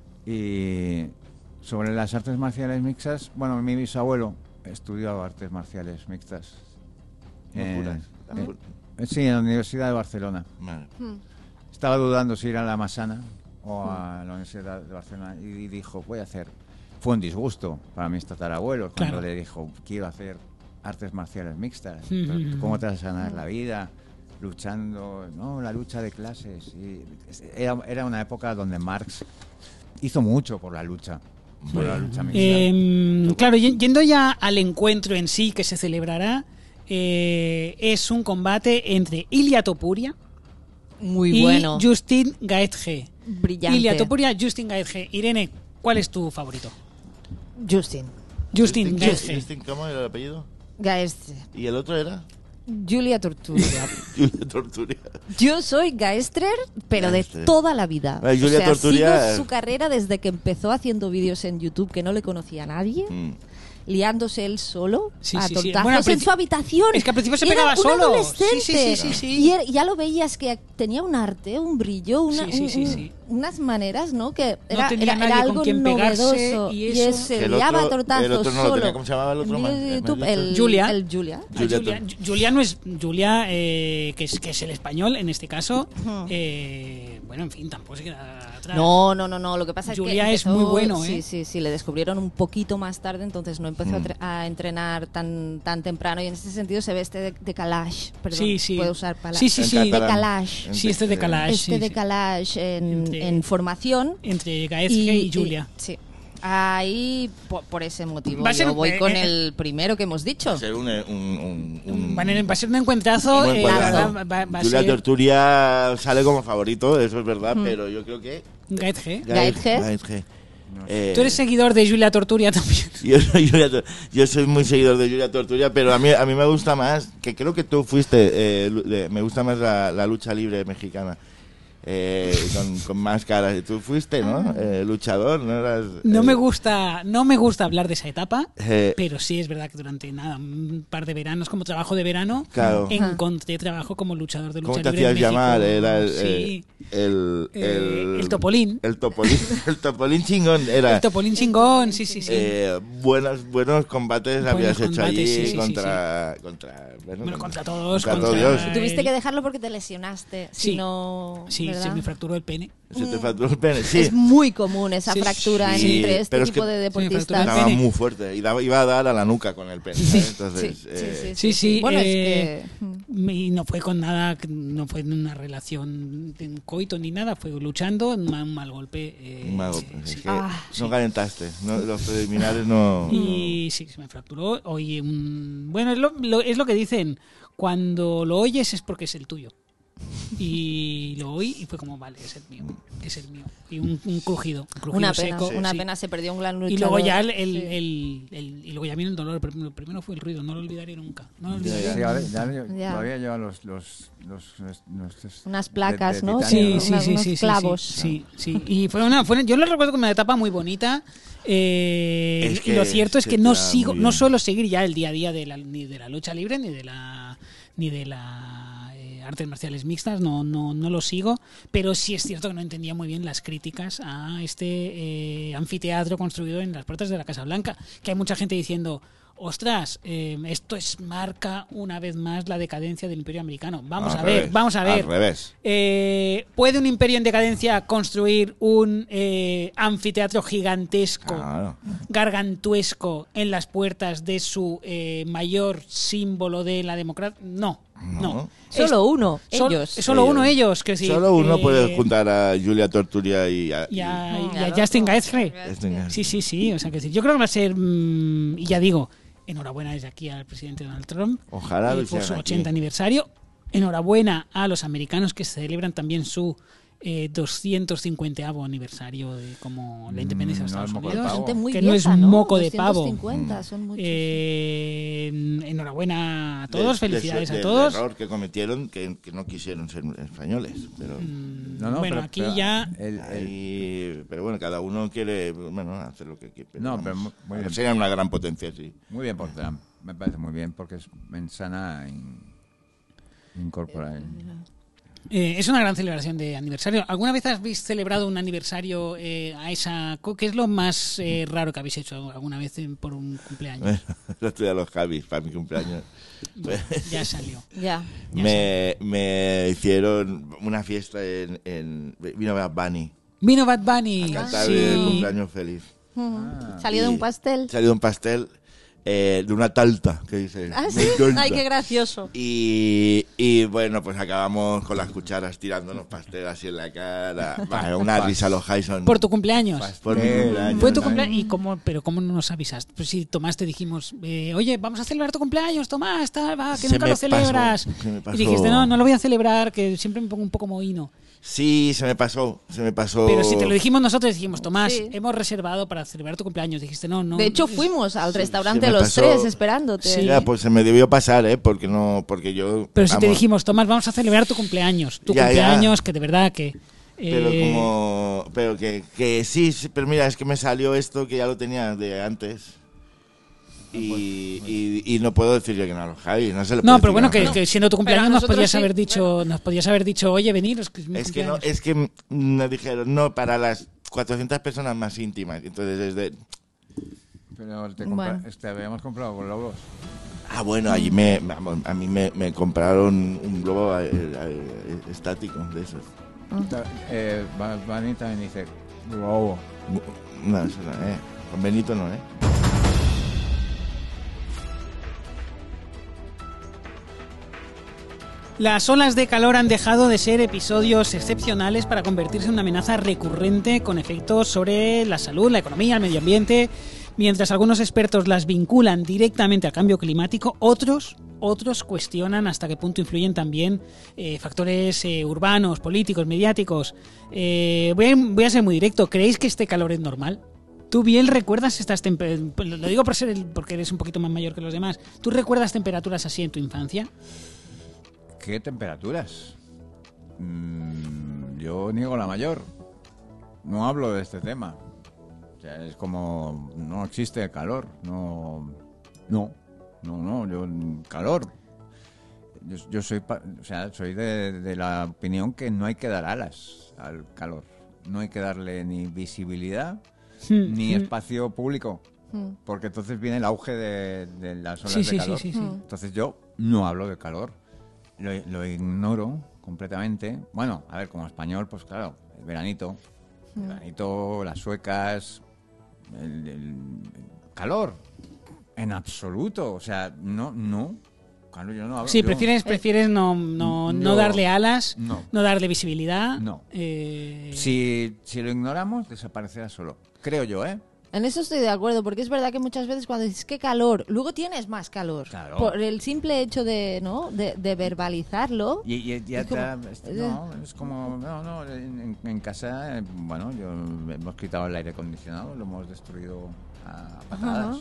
Y sobre las artes marciales mixtas, bueno, mi bisabuelo estudió artes marciales mixtas. No Eh, juras. eh, eh, sí, en la Universidad de Barcelona. Vale. Estaba dudando si ir a la Masana o a la Universidad de Barcelona y dijo, voy a hacer. Fue un disgusto para mis tatarabuelos cuando Claro. le dijo, quiero hacer artes marciales mixtas. Mm. Entonces, ¿cómo te vas a ganar la vida? Luchando, no, la lucha de clases. Y era, era una época donde Marx hizo mucho por la lucha, por la lucha mixta. Eh, claro, y- yendo ya al encuentro en sí que se celebrará, eh, es un combate entre Ilia Topuria Muy y bueno. Justin Gaethje. Brillante. Ilia Topuria, Justin Gaethje. Irene, ¿cuál es tu favorito? Justin. Justin Justin- Gaethje. Justin, ¿cómo era el apellido? Gaestre. ¿Y el otro era? Julia Torturia. Julia Torturia. Yo soy Gaestrer, pero Gaestrer. de toda la vida. Vale, Julia o sea, Torturia- sigo su carrera desde que empezó haciendo vídeos en YouTube que no le conocía a nadie. Mm. liándose él solo Sí, a sí, sí. tortazos Bueno, al en princi- su habitación. es que al principio se Y era pegaba un solo. adolescente. Sí, sí, sí, sí, sí. Y era- ya lo veías que tenía un arte, un brillo, una, Sí, sí, sí, un- sí. unas maneras, ¿no? Que era, tenía era, nadie era con algo quien pegarse novedoso. y Y, eso- es- se Que el liaba otro- a tortazos el otro no lo solo. tenía, ¿cómo se llamaba el otro En man? vídeos de ¿Me has YouTube, dicho? el, Julia. el Julia. Ah, Julia Julia, Tor- Julia no es Julia, eh, que, es, que es el español en este caso. Eh, bueno, en fin, tampoco se queda atrás. No, no, no, no. Lo que pasa Julia es es que empezó- muy bueno, ¿eh? Sí, sí, sí. Le descubrieron un poquito más tarde, entonces no empezó a Mm. tre- a entrenar tan tan temprano y en ese sentido se ve este de- decalage. Perdón, Sí, sí. puedo usar palabras. Sí, sí, En sí. catalán. Decalage. Sí, este decalage. Este sí, sí. decalage en, Entre- en formación. Entre Gaezge y, Julia. sí. Ahí, por, por ese motivo, Va a ser- yo voy eh, con eh, el primero que hemos dicho. Va a ser un, un, un, un- Van a- va a ser un encuentrazo. un buen eh, cuadrado. va, va- va- va a Julia ser Torturia sale como favorito, eso es verdad, pero yo creo que Gaezge. Gaezge. Gaezge. Eh, Tú eres seguidor de Julia Torturia también. yo, soy Julia Tor- yo soy muy seguidor de Julia Torturia, pero a mí, a mí me gusta más, que creo que tú fuiste, eh, lu- de- me gusta más la, la lucha libre mexicana. Eh, con, con máscaras. Tú fuiste, ¿no? Eh, luchador, ¿no? Eras, No eh, me gusta, no me gusta hablar de esa etapa, Eh, pero sí es verdad que durante nada, un par de veranos como trabajo de verano, Claro. encontré trabajo como luchador de lucha ¿Cómo te libre en hacías México. llamar? Era el, Sí. eh, el, Eh, el Topolín. El Topolín, el Topolín chingón era. El Topolín chingón, sí, sí, sí. Eh, buenos, buenos combates Buenos habías hecho combates, allí sí, sí, sí, contra, contra, bueno, Bueno, contra todos, contra contra- todos. Y tuviste el- que dejarlo porque te lesionaste. Sí. Si no, Sí, ¿verdad? se me fracturó el pene. Se te fracturó el pene, sí. Es muy común esa Sí, fractura sí, entre este pero es tipo que de se me deportistas. fracturó el Estaba pene. muy fuerte y daba- iba a dar a la nuca con el pene. ¿sabes? Entonces, sí, eh, sí, sí, Sí, sí, Bueno, eh, es que... mm. y no fue con nada, no fue en una relación de un coito ni nada, fue luchando, un mal, un mal golpe. eh, un mago, es sí. que Ah, no calentaste, no, los preliminares no. Y sí, se me fracturó. Oye, un... bueno, es lo, lo- es lo que dicen. Cuando lo oyes es porque es el tuyo. Y lo oí y fue como, vale, es el mío, es el mío. Y un, un crujido, un crujido Una pena, seco. una sí. pena, se perdió un gran luchador. Y luego ya el, el, Sí. el- el- y luego ya vino el dolor, pero lo primero fue el ruido, no lo olvidaré nunca. No lo olvidaré. Ya, Sí, ahora ya, yo- Ya. todavía lleva los, los, los, los- los- Unas de- placas, de ¿no? titanio, Sí, ¿no? sí, Unas- sí, unos sí, sí, clavos. sí, sí, sí. Y fue una, fue, yo lo recuerdo como una etapa muy bonita. eh, Es y lo que cierto es se que te no da sigo, muy no bien. suelo seguir ya el día a día de la, ni de la lucha libre ni de la ni de la eh, artes marciales mixtas, no, no, no lo sigo, pero sí es cierto que no entendía muy bien las críticas a este eh, anfiteatro construido en las puertas de la Casa Blanca, que hay mucha gente diciendo, ostras, eh, esto es marca una vez más la decadencia del Imperio Americano. Vamos Al a ver, revés, vamos a ver. Al revés. Eh, ¿Puede un imperio en decadencia construir un eh, anfiteatro gigantesco, Claro. gargantuesco, en las puertas de su eh, mayor símbolo de la democracia? No, no. No. Solo uno, Sol- ellos. Solo uno ellos. Que sí, Solo uno eh, puede juntar a Julia Torturia y a. Y a, y- y a Claro. Justin Gaethje. Este- Sí, sí, sí. O sea, que sí. Yo creo que va a ser. mm, y ya digo, enhorabuena desde aquí al presidente Donald Trump Ojalá eh, lo por su hicieran ochenta aquí. aniversario. Enhorabuena a los americanos que celebran también su eh, doscientos cincuentaavo aniversario de como la independencia de Mm, no Estados es moco de Unidos. pavo. Gente muy Que no es vieja, moco de pavo. doscientos cincuenta, son muchos. Eh, enhorabuena a todos, de- de felicidades su- a del todos. error que cometieron, que, que no quisieron ser españoles. Pero, Mm, No, no, bueno, pero- aquí pero ya. el- el- ahí- pero bueno, cada uno quiere bueno, hacer lo que quiere. Pero No, vamos, pero mu- muy bien. sería una gran potencia, sí. Muy bien por Trump, me parece muy bien, porque es en sana in- incorporar. Eh, es una gran celebración de aniversario. ¿Alguna vez habéis celebrado un aniversario eh, a esa... co- ¿Qué es lo más eh, raro que habéis hecho alguna vez en- por un cumpleaños? Lo estoy a los Javis para mi cumpleaños. Ya salió. Ya. me, me hicieron una fiesta en. en vino Bad Bunny Vino Bad Bunny. a cantar Sí. el cumpleaños feliz. Ujú. Salió de Y un pastel. Salió de un pastel eh, de una talta, que dice. ¿Ah, me sí? encanta. Ay, qué gracioso. Y, y bueno, pues acabamos con las cucharas tirándonos pastel así en la cara. Bueno, una risa a los Hyson. Por tu cumpleaños. Por mi Pastel. cumpleaños. Fue tu ¿no? cumpleaños. ¿Y cómo, pero cómo no nos avisaste? Pues si Tomás te dijimos, eh, oye, vamos a celebrar tu cumpleaños, Tomás, tal, va, que Se nunca me lo celebras. pasó, se me pasó. Y dijiste, no, no lo voy a celebrar, que siempre me pongo un poco mohino. Sí, se me pasó, se me pasó. Pero si te lo dijimos nosotros, dijimos, Tomás, Sí. hemos reservado para celebrar tu cumpleaños. Dijiste, no, no. De hecho, es- fuimos al se restaurante me los pasó. tres esperándote. Sí. Ya, pues se me debió pasar, ¿eh? Porque no, porque yo. Pero si te vamos, dijimos, Tomás, vamos a celebrar tu cumpleaños. Tu Ya, ya. cumpleaños, que de verdad que... Pero eh, como. Pero que, que sí, sí, pero mira, es que me salió esto que ya lo tenía de antes. Y, y, y no puedo decir yo que no a los Javi. No, se le No, puede pero decir bueno, que que, no. que siendo tu cumpleaños nos nosotros podías sí, haber dicho, nos podías haber dicho, oye, venir. Es que, es mi Es que no, cumpleaños. es que nos dijeron no para las cuatrocientas personas más íntimas. Entonces desde Pero te, compra- Bueno. te habíamos comprado globos. ah bueno allí me vamos, a mí me, me compraron un globo eh, eh, estático de esos. Eh, Va- Vani también dice globo. No, eso no, eh. Con Benito no, eh. Las olas de calor han dejado de ser episodios excepcionales para convertirse en una amenaza recurrente con efectos sobre la salud, la economía, el medio ambiente. Mientras algunos expertos las vinculan directamente al cambio climático, otros, otros cuestionan hasta qué punto influyen también eh, factores eh, urbanos, políticos, mediáticos. Eh, voy, a, voy a ser muy directo. ¿Creéis que este calor es normal? ¿Tú, Biel, recuerdas estas temperaturas? Lo digo por ser el- porque eres un poquito más mayor que los demás. ¿Tú recuerdas temperaturas así en tu infancia? ¿Qué temperaturas? Mm, yo niego la mayor. No hablo de este tema. O sea, es como... No existe el calor. No... No. No, no. Yo... Calor. Yo, yo soy... pa- O sea, soy de, de la opinión que no hay que dar alas al calor. No hay que darle ni visibilidad ni espacio público. Porque entonces viene el auge de, de las olas Sí, de sí, sí, calor. sí, sí. Entonces yo no hablo de calor. Lo, lo ignoro completamente. Bueno, a ver, como español, pues claro, el veranito. El veranito, las suecas, el, el- el calor. En absoluto. O sea, no, no. Claro, yo no hablo. Sí, yo- prefieres, prefieres no, no, no Yo- darle alas, no. no darle visibilidad. No. Eh, Si, si lo ignoramos, desaparecerá solo. Creo yo, ¿eh? En eso estoy de acuerdo, porque es verdad que muchas veces cuando dices qué calor, luego tienes más calor. Claro. Por el simple hecho de, ¿no? de, de verbalizarlo. Y, y- ya Es como- te- es- no, es como, no, no, en, en casa, eh, bueno, yo, hemos quitado el aire acondicionado, lo hemos destruido a patadas.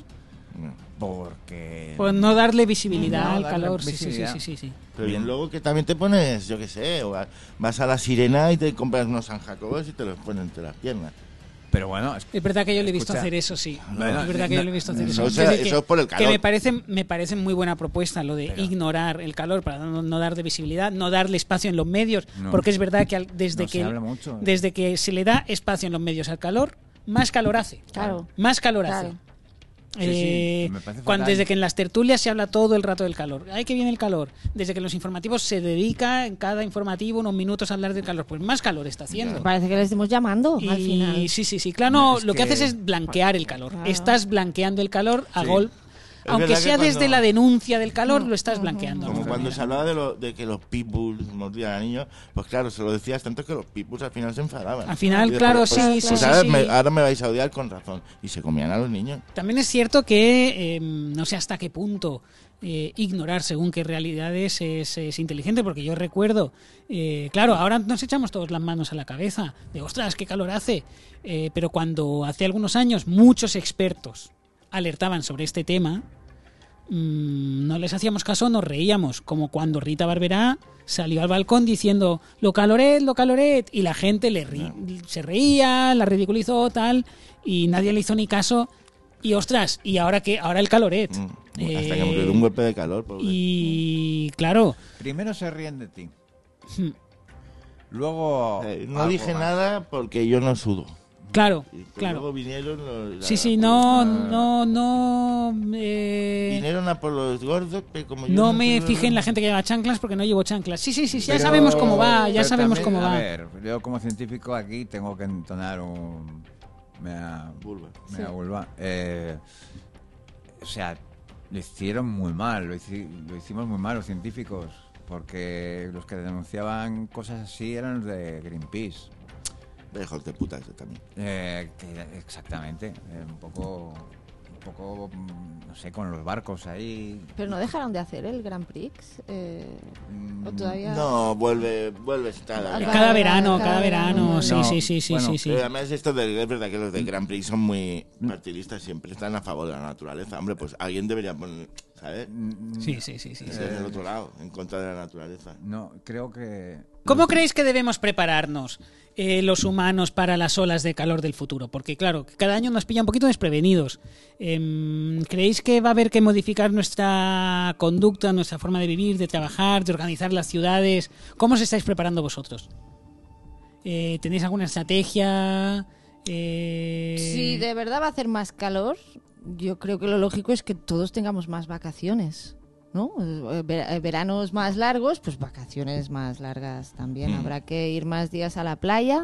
Porque... Por no darle visibilidad No al darle calor. Sí, sí, sí, visibilidad. sí, sí, sí. Pero bien luego que también te pones, yo qué sé, o a- vas a la Sirena y te compras unos San Jacobos y te los ponen entre las piernas. Pero bueno, es- Es verdad que yo le he visto Escucha. hacer eso, sí. Bueno, es verdad que no, yo le he visto hacer eso eso. sea- Es decir, eso que, es por el que calor. me parece, me parece muy buena propuesta lo de Pero- ignorar el calor para no, no darle visibilidad, no darle espacio en los medios, No. porque es verdad que al- desde No se que habla mucho. desde que se le da espacio en los medios al calor, más calor hace. Claro. Más calor Claro. hace. Sí, sí, Eh, me parece cuando, fatal. desde que en las tertulias se habla todo el rato del calor. ¡Ay, que viene el calor! Desde que en los informativos se dedica en cada informativo unos minutos a hablar del calor. Pues más calor está haciendo. Parece que le estemos llamando Y al final. sí, sí, sí. Claro, no, Es lo que, que- haces es blanquear el calor. Claro. Estás blanqueando el calor a Sí. gol. Es Aunque verdad que sea desde cuando- la denuncia del calor, lo estás blanqueando. Como ¿no? cuando Mira. se hablaba de, lo, de que los pitbulls mordían a niños, pues claro, se lo decías tanto que los pitbulls al final se enfadaban. Al final, Y después, claro, pues, sí, pues sí, ahora, sí, me, sí. ahora me vais a odiar con razón. Y se comían a los niños. También es cierto que eh, no sé hasta qué punto eh, ignorar según qué realidades es, es inteligente, porque yo recuerdo, eh, claro, ahora nos echamos todos las manos a la cabeza, de ostras, qué calor hace, eh, pero cuando hace algunos años muchos expertos alertaban sobre este tema, mmm, no les hacíamos caso, nos reíamos, como cuando Rita Barberá salió al balcón diciendo lo caloret, lo caloret, y la gente le ri- se reía, la ridiculizó, tal, y nadie le hizo ni caso. Y ostras, y ahora que ahora el caloret. Mm. Eh, Hasta que murió de un golpe de calor. Pobre. y claro, primero se ríen de ti. Hmm. Luego... Eh, no algo dije más. nada porque yo no sudo. claro, Y pues claro. Luego vinieron los... Sí, sí, la- no, la- no, no. eh, Vinieron a por los gordos, pero como yo no me sudo- fijé en la gente que lleva chanclas porque no llevo chanclas. Sí, sí, sí, sí, ya Pero- sabemos cómo va, ya pero sabemos también, cómo va. A ver, yo como científico aquí tengo que entonar un... Mea, Vulva. mea Sí. vulva. Eh, o sea, lo hicieron muy mal, lo, hici- lo hicimos muy mal los científicos, porque los que denunciaban cosas así eran los de Greenpeace. Hijos de puta ese también. Eh, que- exactamente, eh, un poco, un poco, mm, no sé, con los barcos ahí. Pero no dejaron de hacer el Grand Prix. Eh, Mm, o todavía. No, vuelve, vuelve a estar. Cada- Cada Cada verano, verano, cada verano, cada sí, verano. sí, sí, sí, Bueno, sí, sí. Pero además esto de, es verdad que los de Grand Prix son muy partidistas, siempre están a favor de la naturaleza. Hombre, pues alguien debería poner, ¿sabes? Sí, sí, sí, sí. Es en el otro lado, en contra de la naturaleza. No, creo que... ¿Cómo creéis que debemos prepararnos eh, los humanos para las olas de calor del futuro? Porque, claro, cada año nos pilla un poquito desprevenidos. Eh, ¿Creéis que va a haber que modificar nuestra conducta, nuestra forma de vivir, de trabajar, de organizar las ciudades? ¿Cómo os estáis preparando vosotros? Eh, ¿Tenéis alguna estrategia? Eh... Si de verdad va a hacer más calor, yo creo que lo lógico es que todos tengamos más vacaciones, ¿no? Ver- Veranos más largos, pues vacaciones más largas también. Mm. Habrá que ir más días a la playa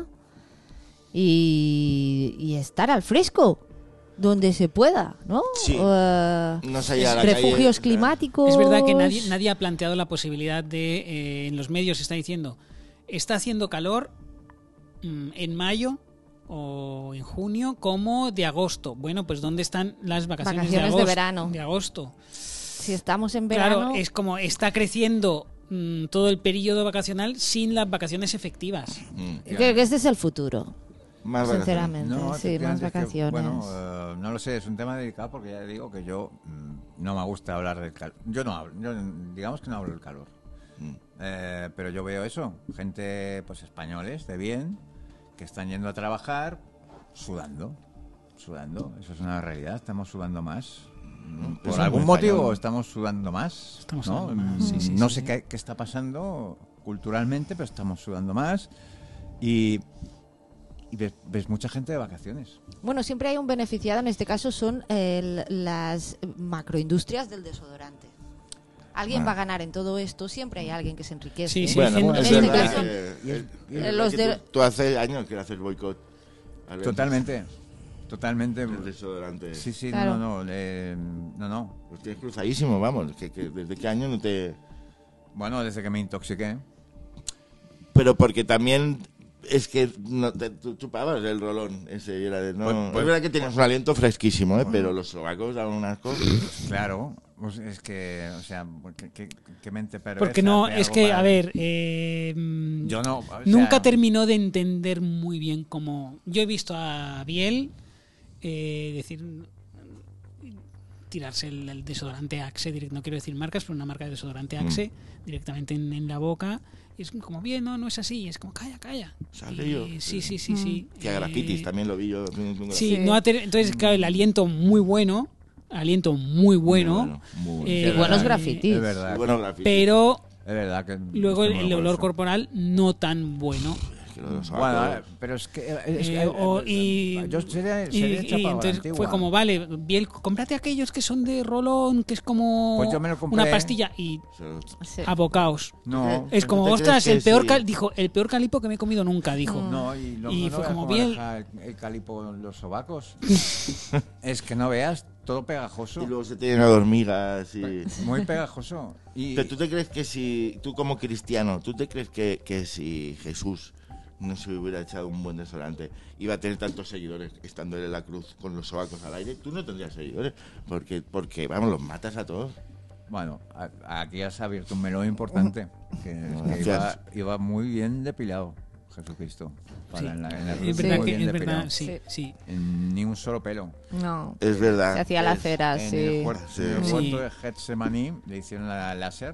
y, y estar al fresco, donde se pueda, ¿no? Sí. Eh, No salir a la refugios calle. climáticos. Es verdad que nadie, nadie ha planteado la posibilidad de, eh, en los medios se está diciendo, está haciendo calor mm, en mayo o en junio como de agosto. Bueno, pues ¿dónde están las vacaciones, Vacaciones de de, agosto, verano. de agosto? Si estamos en verano, Claro, es como está creciendo mm, todo el periodo vacacional sin las vacaciones efectivas. Mm. creo que este es el futuro, Más vacaciones. sinceramente. No, sí, efectivamente, más es que, vacaciones. bueno, eh, no lo sé, es un tema delicado porque ya digo que yo mm, no me gusta hablar del calor. Yo no hablo, yo, digamos que no hablo del calor. Mm. Eh, pero yo veo eso, gente pues españoles de bien que están yendo a trabajar sudando, sudando. Eso es una realidad, estamos sudando más. Mm, Por eso es algún muy motivo español. estamos sudando más. Estamos ¿no? sudando más, sí, sí, no sí, sé sí. Qué, qué está pasando culturalmente, pero estamos sudando más. Y, y ves, ves mucha gente de vacaciones. Bueno, siempre hay un beneficiado, en este caso son eh, las macroindustrias del desodorante. Alguien Ah. va a ganar en todo esto, siempre hay alguien que se enriquece. Sí, sí, Bueno, gente- es en este verdad caso, que- y es- es y verdad los que de- tú, tú hace años que haces boicot. al Totalmente, totalmente. El desodorante. Sí, sí, Claro. no, no, no, eh, no, no. Los tienes cruzadísimo, vamos. Que, que ¿Desde qué año no te...? Bueno, desde que me intoxiqué. Pero porque también es que no, te, tú chupabas el rolón ese. Y era de, no, Pues- pues- es verdad que tenías un aliento fresquísimo, ¿eh? Pero los sobacos daban un asco. Claro, pues es que, o sea, ¿qué, qué, qué mente perversa? Porque no, hace es algo que, para- a ver, eh, Yo no, o sea, nunca terminó de entender muy bien cómo... Yo he visto a Biel eh, decir... tirarse el, el desodorante Axe, direct- no quiero decir marcas, pero una marca de desodorante Axe directamente en, en la boca. Y es como, bien, no, no es así. Y es como, calla, calla. Sale Y- yo. sí, sí, sí, sí. Que a grafitis Eh, también lo vi yo. muy- muy Sí, Sí. no ha ter- entonces, claro, el aliento muy bueno, aliento muy bueno, Muy bueno, muy bueno. eh, Sí, es buenos verdad. grafitis. Es verdad, Muy buenos grafitis. pero es verdad que... luego el, estoy muy el de olor acuerdo. corporal no tan bueno. Es que lo de los Bueno, sobacos- eh, pero es que... es que- Eh, o- y, yo sería, y- sería y chapa a la entonces antigua. fue como, vale, Biel, cómprate aquellos que son de rolón, que es como Pues yo me lo compré. una pastilla y Se- Sí. abocaos. No, Es como, ¿No te ostras, crees el que peor, sí? cal- dijo, el peor calipo que me he comido nunca, dijo. no, y, lo, Y no fue veas como cómo Biel. deja el, el calipo en los sobacos. Es que no veas, todo pegajoso. Y luego se te llena de hormigas y... Muy pegajoso. Y, Pero tú te crees que si, tú como cristiano, tú te crees que, que si Jesús no se hubiera echado un buen desodorante, iba a tener tantos seguidores estando él en la cruz con los sobacos al aire? Tú no tendrías seguidores, porque, porque vamos, los matas a todos. Bueno, a- aquí has abierto un melón importante. Que, es que iba, Gracias. iba muy bien depilado, Jesucristo. Para Sí. en la- en la cruz, Es verdad muy que bien es depilado. verdad, sí, Sí. sí. En ni un solo pelo. No, Es verdad. se hacía la Es- cera, en sí. el, huer- Sí. en el Sí. huerto de Getsemaní le hicieron la láser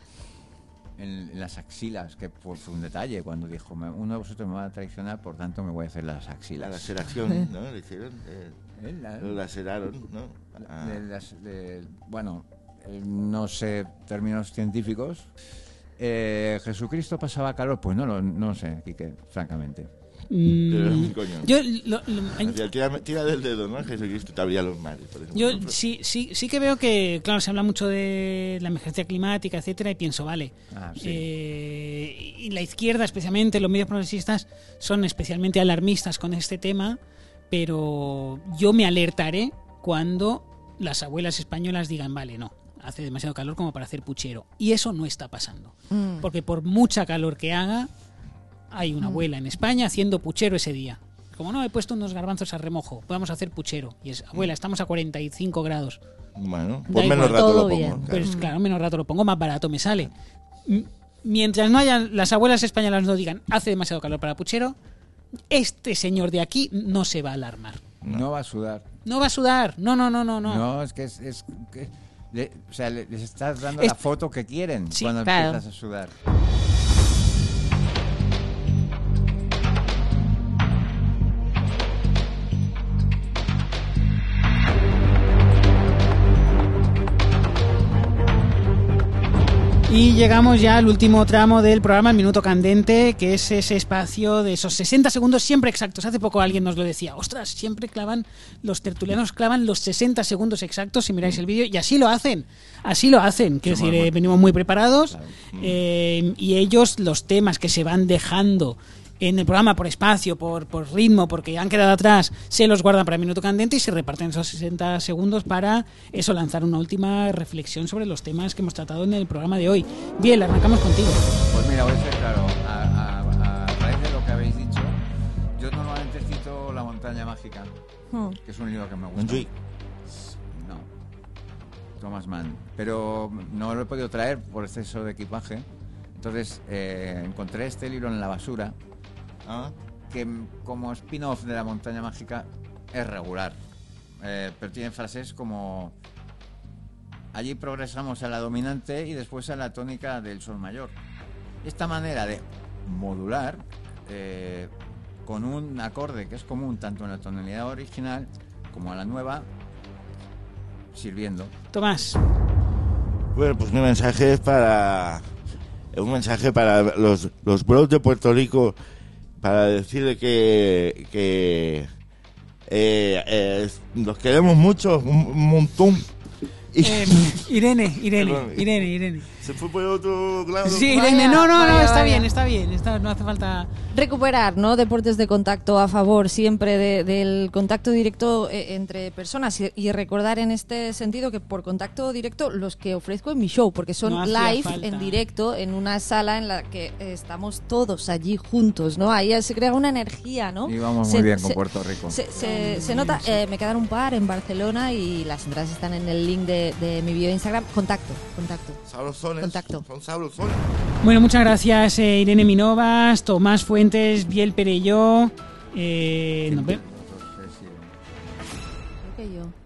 en, en las axilas, que fue, fue un detalle cuando dijo, "Me- uno de vosotros me va a traicionar, por tanto me voy a hacer las La axilas". laceración, ¿no? Le hicieron, eh, Eh, la- lo laceraron, ¿no? Ah. de las- de- bueno, eh, no sé términos científicos. Eh, ¿Jesucristo pasaba calor? Pues no, lo- no lo sé, Quique, francamente. Pero, Mm, coño. yo, lo- lo- Hacía, tira, tira del dedo, ¿no? Jesucristo te abría los mares, por ejemplo. Yo sí, sí, sí que veo que, claro, se habla mucho de la emergencia climática, etcétera, y pienso, vale, Ah, sí. eh, y la izquierda, especialmente los medios progresistas, son especialmente alarmistas con este tema, pero yo me alertaré cuando las abuelas españolas digan, vale, no, hace demasiado calor como para hacer puchero. Y eso no está pasando. Mm. Porque por mucha calor que haga, hay una abuela en España haciendo puchero ese día. Como no, he puesto unos garbanzos a remojo, vamos a hacer puchero. Y es, abuela, estamos a cuarenta y cinco grados. Bueno, Da por menos igual, rato todo lo pongo. bien. claro. Pues claro, menos rato lo pongo, más barato me sale. M- Mientras no haya, las abuelas españolas no digan, hace demasiado calor para puchero, este señor de aquí no se va a alarmar. No va a sudar. No va a sudar. No, no, no, no, no. No, es que es, es que Le- o sea, le- les estás dando Es- la foto que quieren Sí, cuando claro. empiezas a sudar. Y llegamos ya al último tramo del programa, el Minuto Candente, que es ese espacio de esos sesenta segundos siempre exactos. Hace poco alguien nos lo decía, ostras, siempre clavan, los tertulianos clavan los sesenta segundos exactos si miráis el vídeo, y así lo hacen, así lo hacen. Quiero Somos decir, muy- eh, venimos muy preparados, Claro. eh, y ellos, los temas que se van dejando en el programa por espacio, por, por ritmo, porque han quedado atrás, se los guardan para el Minuto Candente y se reparten esos sesenta segundos para eso, lanzar una última reflexión sobre los temas que hemos tratado en el programa de hoy. Bien, arrancamos contigo. Pues mira, voy a ser claro, a, a- a raíz de lo que habéis dicho, yo normalmente cito La montaña mágica, Hmm. que es un libro que me gusta. Montjuïc. No, Thomas Mann, pero no lo he podido traer por exceso de equipaje. Entonces eh, encontré este libro en la basura, Ah. que mm, como spin-off de La montaña mágica es regular, eh, pero tiene frases como: allí progresamos a la dominante y después a la tónica del sol mayor. Esta manera de modular eh, con un acorde que es común tanto en la tonalidad original como a la nueva, sirviendo. Tomás, Bueno, pues mi mensaje es para... Es un mensaje para los, los bros de Puerto Rico, para decirle que... que eh, eh, los queremos mucho, un, un montón. Y eh, Irene, Irene, Perdón. Irene, Irene. se fue por otro lado. Sí, Vaya, Irene, no, no, no, vaya, está vaya. bien, está bien, está, no hace falta... Recuperar, ¿no? Deportes de contacto, a favor siempre de- del contacto directo eh, entre personas, y, y recordar en este sentido que por contacto directo los que ofrezco en mi show, porque son No hacía live, falta. en directo, en una sala en la que eh, estamos todos allí juntos, ¿no? Ahí se crea una energía, ¿no? Y vamos Se- muy bien con se- Puerto Rico. Se, se- se nota, eh, me quedan un par en Barcelona y las entradas están en el link de, de mi bio de Instagram. Contacto, contacto. Sabrosones. Contacto. Son sabrosones. Bueno, muchas gracias, eh, Irene Minovas, Tomás Fuentes, Biel Perelló. Eh, nos ve- Creo que yo.